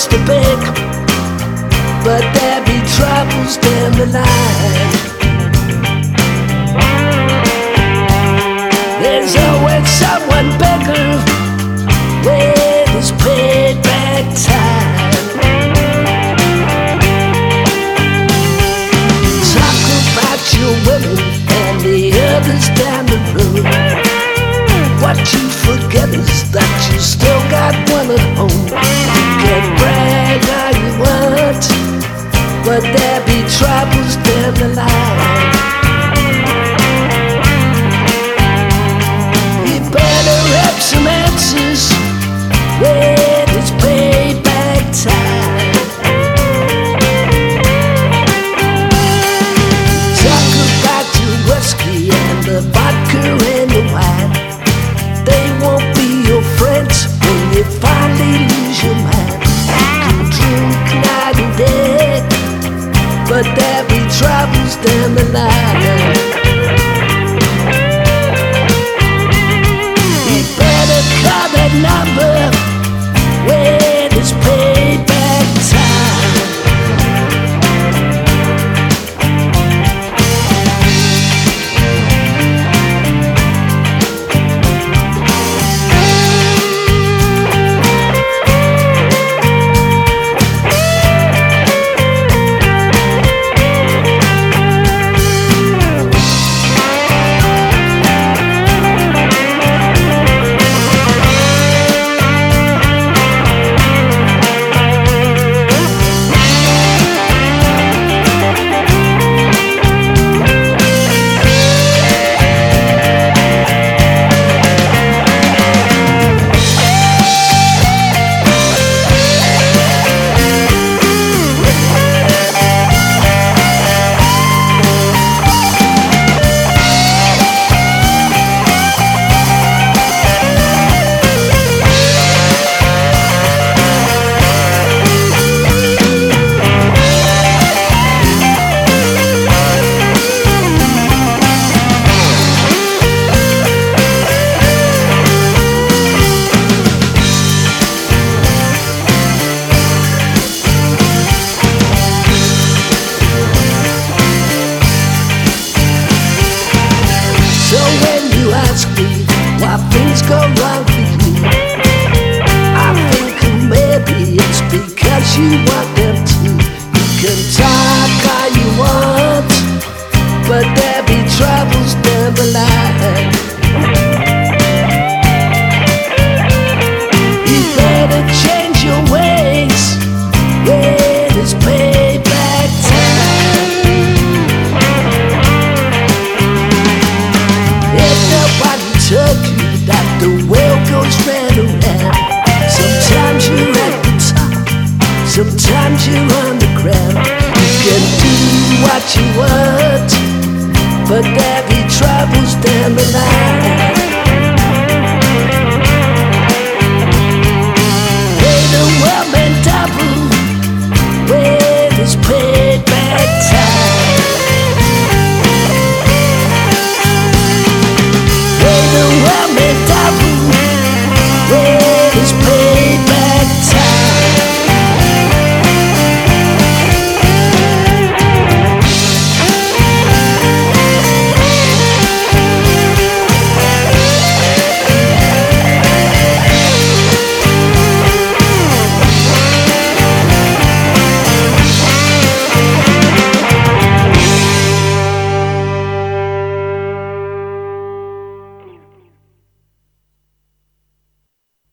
chance to beg, but there be troubles down the line. There's always someone better when it's payback time. Talk about your women and the others down the road. What you forget is that you still got one at home. You can brag all you want, but there be troubles down the line. You better have some answers when it's payback time. Talk about your whiskey and the vodka and the wine. They won't be your friends when you finally lose your mind. You can drink night and day, but there be troubles down the line. You better call that number when it's payback time. So when you ask me why things go wrong for you, I think maybe it's because you want them to. You can talk all you want, but there be troubles down the line. You better change your ways when it's payback time. Nobody told you that the world goes round and round. Sometimes you're at the top, sometimes you're on the ground. You can do what you want, but there be troubles down the line.